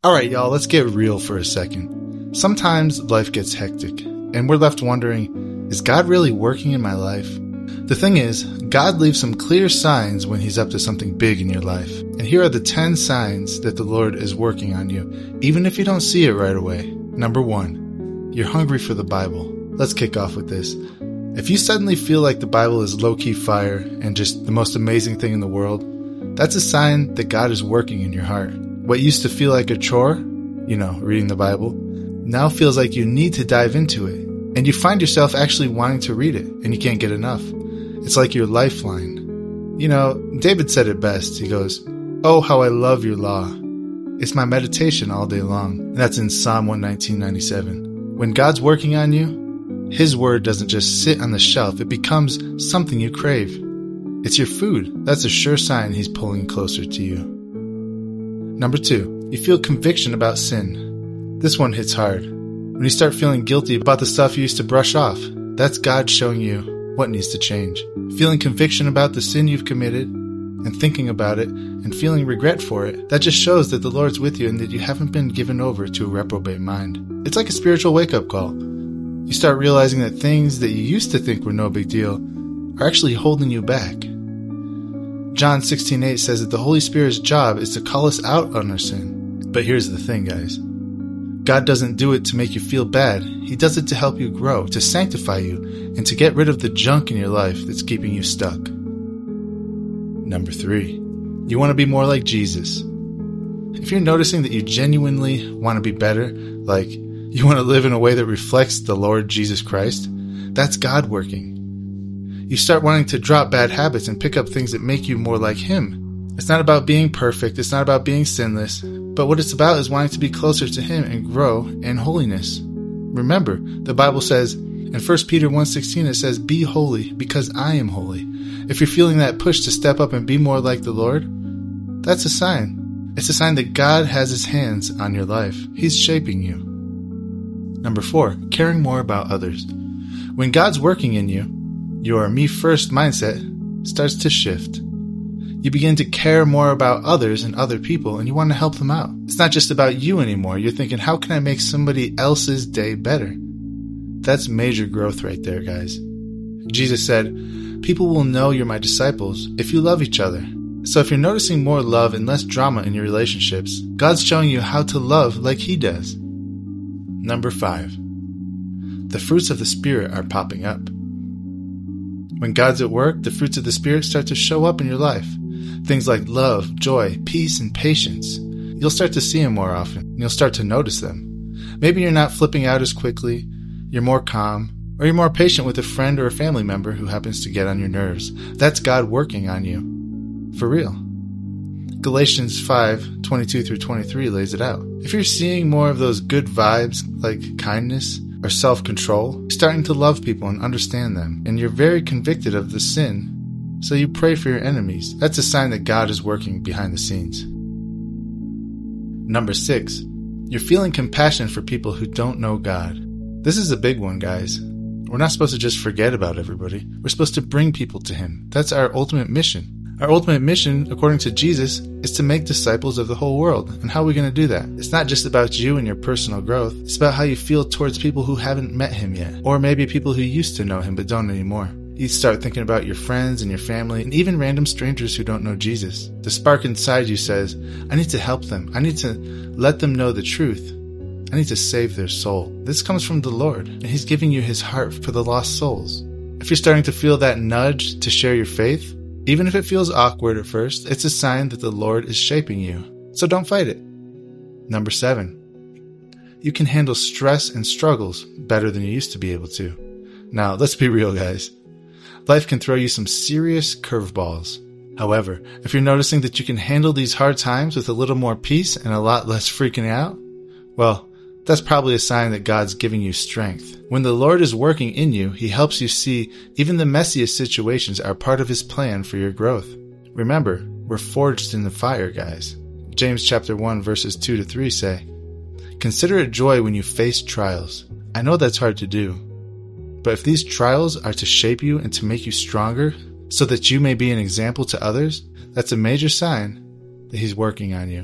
Alright, y'all, let's get real for a second. Sometimes life gets hectic, and we're left wondering, is God really working in my life? The thing is, God leaves some clear signs when He's up to something big in your life. And here are the 10 signs that the Lord is working on you, even if you don't see it right away. Number 1, you're hungry for the Bible. Let's kick off with this. If you suddenly feel like the Bible is low-key fire and just the most amazing thing in the world, that's a sign that God is working in your heart. What used to feel like a chore, reading the Bible, now feels like you need to dive into it. And you find yourself actually wanting to read it, and you can't get enough. It's like your lifeline. David said it best. He goes, "Oh, how I love your law. It's my meditation all day long." And that's in Psalm 119:97. When God's working on you, His word doesn't just sit on the shelf. It becomes something you crave. It's your food. That's a sure sign He's pulling closer to you. Number 2, you feel conviction about sin. This one hits hard. When you start feeling guilty about the stuff you used to brush off, that's God showing you what needs to change. Feeling conviction about the sin you've committed and thinking about it and feeling regret for it, that just shows that the Lord's with you and that you haven't been given over to a reprobate mind. It's like a spiritual wake-up call. You start realizing that things that you used to think were no big deal are actually holding you back. John 16:8 says that the Holy Spirit's job is to call us out on our sin. But here's the thing, guys. God doesn't do it to make you feel bad. He does it to help you grow, to sanctify you, and to get rid of the junk in your life that's keeping you stuck. Number 3, you want to be more like Jesus. If you're noticing that you genuinely want to be better, like you want to live in a way that reflects the Lord Jesus Christ, that's God working. You start wanting to drop bad habits and pick up things that make you more like Him. It's not about being perfect. It's not about being sinless. But what it's about is wanting to be closer to Him and grow in holiness. Remember, the Bible says in 1 Peter 1:16, it says, "Be holy because I am holy." If you're feeling that push to step up and be more like the Lord, that's a sign. It's a sign that God has His hands on your life. He's shaping you. Number 4, caring more about others. When God's working in you, your me first mindset starts to shift. You begin to care more about others and other people, and you want to help them out. It's not just about you anymore. You're thinking, how can I make somebody else's day better? That's major growth right there, guys. Jesus said, "People will know you're my disciples if you love each other." So if you're noticing more love and less drama in your relationships, God's showing you how to love like He does. Number 5, the fruits of the Spirit are popping up. When God's at work, the fruits of the Spirit start to show up in your life. Things like love, joy, peace, and patience. You'll start to see them more often, and you'll start to notice them. Maybe you're not flipping out as quickly, you're more calm, or you're more patient with a friend or a family member who happens to get on your nerves. That's God working on you. For real. Galatians 5:22-23 lays it out. If you're seeing more of those good vibes like kindness or self-control, you're starting to love people and understand them, and you're very convicted of the sin, so you pray for your enemies. That's a sign that God is working behind the scenes. Number 6, you're feeling compassion for people who don't know God. This is a big one, guys. We're not supposed to just forget about everybody. We're supposed to bring people to Him. That's our ultimate mission. Our ultimate mission, according to Jesus, is to make disciples of the whole world. And how are we going to do that? It's not just about you and your personal growth. It's about how you feel towards people who haven't met Him yet. Or maybe people who used to know Him but don't anymore. You start thinking about your friends and your family and even random strangers who don't know Jesus. The spark inside you says, I need to help them. I need to let them know the truth. I need to save their soul. This comes from the Lord, and He's giving you His heart for the lost souls. If you're starting to feel that nudge to share your faith, even if it feels awkward at first, it's a sign that the Lord is shaping you. So don't fight it. Number 7, you can handle stress and struggles better than you used to be able to. Now, let's be real, guys. Life can throw you some serious curveballs. However, if you're noticing that you can handle these hard times with a little more peace and a lot less freaking out, well, that's probably a sign that God's giving you strength. When the Lord is working in you, He helps you see even the messiest situations are part of His plan for your growth. Remember, we're forged in the fire, guys. James chapter 1 verses 2-3 say, "Consider it joy when you face trials." I know that's hard to do. But if these trials are to shape you and to make you stronger so that you may be an example to others, that's a major sign that He's working on you.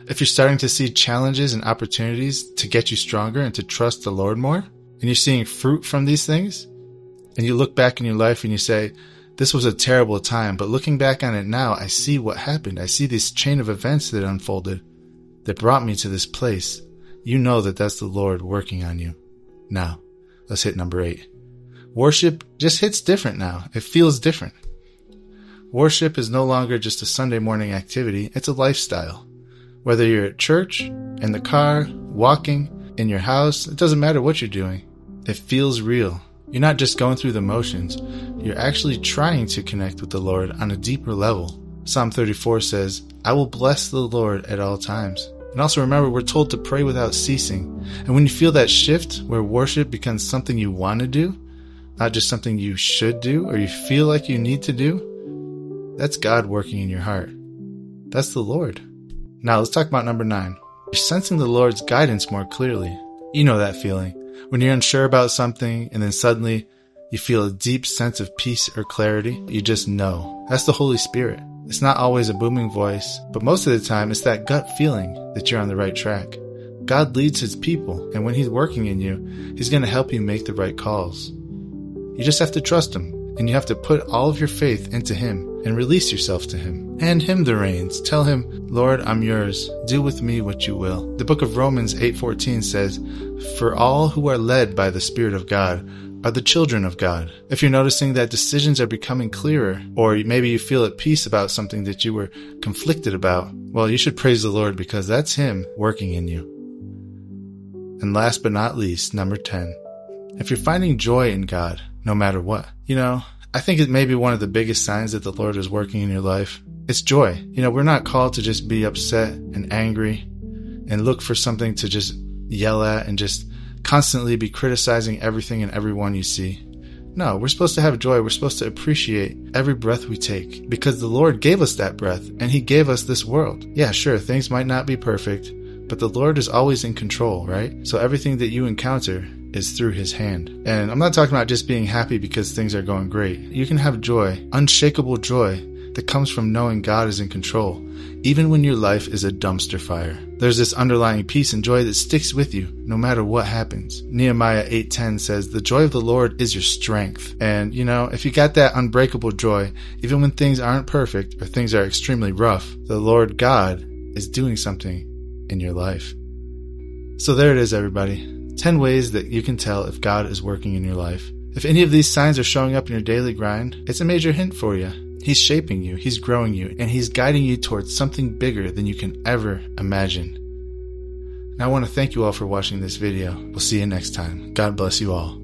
If you're starting to see challenges and opportunities to get you stronger and to trust the Lord more, and you're seeing fruit from these things, and you look back in your life and you say, this was a terrible time, but looking back on it now, I see what happened. I see this chain of events that unfolded that brought me to this place. You know that that's the Lord working on you. Now, let's hit number 8. Worship just hits different now. It feels different. Worship is no longer just a Sunday morning activity. It's a lifestyle. Whether you're at church, in the car, walking, in your house, it doesn't matter what you're doing. It feels real. You're not just going through the motions. You're actually trying to connect with the Lord on a deeper level. Psalm 34 says, I will bless the Lord at all times. And also remember, we're told to pray without ceasing. And when you feel that shift where worship becomes something you want to do, not just something you should do or you feel like you need to do, that's God working in your heart. That's the Lord. Now let's talk about number 9. You're sensing the Lord's guidance more clearly. You know that feeling. When you're unsure about something and then suddenly you feel a deep sense of peace or clarity, you just know. That's the Holy Spirit. It's not always a booming voice, but most of the time it's that gut feeling that you're on the right track. God leads his people, and when he's working in you, he's going to help you make the right calls. You just have to trust him, and you have to put all of your faith into him and release yourself to him. Hand him the reins. Tell him, Lord, I'm yours. Do with me what you will. The book of Romans 8:14 says, for all who are led by the Spirit of God are the children of God. If you're noticing that decisions are becoming clearer, or maybe you feel at peace about something that you were conflicted about, well, you should praise the Lord because that's him working in you. And last but not least, number 10. If you're finding joy in God, no matter what, I think it may be one of the biggest signs that the Lord is working in your life. It's joy. We're not called to just be upset and angry and look for something to just yell at and just constantly be criticizing everything and everyone you see. No, we're supposed to have joy. We're supposed to appreciate every breath we take because the Lord gave us that breath and he gave us this world. Yeah, sure, things might not be perfect, but the Lord is always in control, right? So everything that you encounter is through his hand. And I'm not talking about just being happy because things are going great. You can have joy, unshakable joy that comes from knowing God is in control, even when your life is a dumpster fire. There's this underlying peace and joy that sticks with you no matter what happens. Nehemiah 8:10 says, the joy of the Lord is your strength. And if you got that unbreakable joy, even when things aren't perfect or things are extremely rough, the Lord God is doing something in your life. So there it is, everybody. 10 ways that you can tell if God is working in your life. If any of these signs are showing up in your daily grind, it's a major hint for you. He's shaping you, he's growing you, and he's guiding you towards something bigger than you can ever imagine. Now I want to thank you all for watching this video. We'll see you next time. God bless you all.